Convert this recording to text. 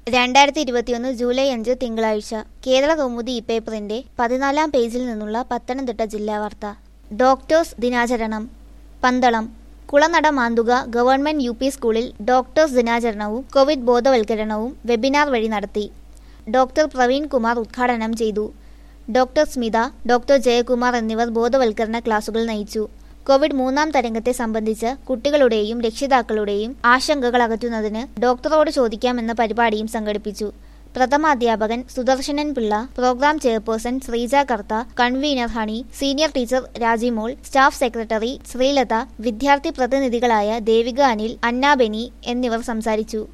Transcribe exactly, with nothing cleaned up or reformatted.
രണ്ടായിരത്തി ഇരുപത്തിയൊന്ന് ജൂലൈ അഞ്ച് തിങ്കളാഴ്ച കേരള കൗമുദി ഈ പേപ്പറിന്റെ പതിനാലാം പേജിൽ നിന്നുള്ള പത്തനംതിട്ട ജില്ലാ വാർത്ത. ഡോക്ടേഴ്സ് ദിനാചരണം. Pandalam Kulanada Manthuka government U P സ്കൂളിൽ ഡോക്ടേഴ്സ് ദിനാചരണവും കോവിഡ് ബോധവൽക്കരണവും വെബിനാർ വഴി നടത്തി. ഡോക്ടർ പ്രവീൺ കുമാർ ഉദ്ഘാടനം ചെയ്തു. ഡോക്ടർ സ്മിത, ഡോക്ടർ ജയകുമാർ എന്നിവർ ബോധവൽക്കരണ ക്ലാസുകൾ നയിച്ചു. കോവിഡ് മൂന്നാം തരംഗത്തെ സംബന്ധിച്ച് കുട്ടികളുടെയും രക്ഷിതാക്കളുടെയും ആശങ്കകൾ അകറ്റുന്നതിന് ഡോക്ടറോട് ചോദിക്കാമെന്ന പരിപാടിയും സംഘടിപ്പിച്ചു. പ്രഥമാധ്യാപകൻ Sudarsanan Pillai, programme chairperson Sreeja Kartha, convener Honey, senior teacher Rajimol, staff secretary Sreelatha, വിദ്യാർത്ഥി പ്രതിനിധികളായ ദേവിക അനിൽ, അന്ന ബെനി എന്നിവർ സംസാരിച്ചു.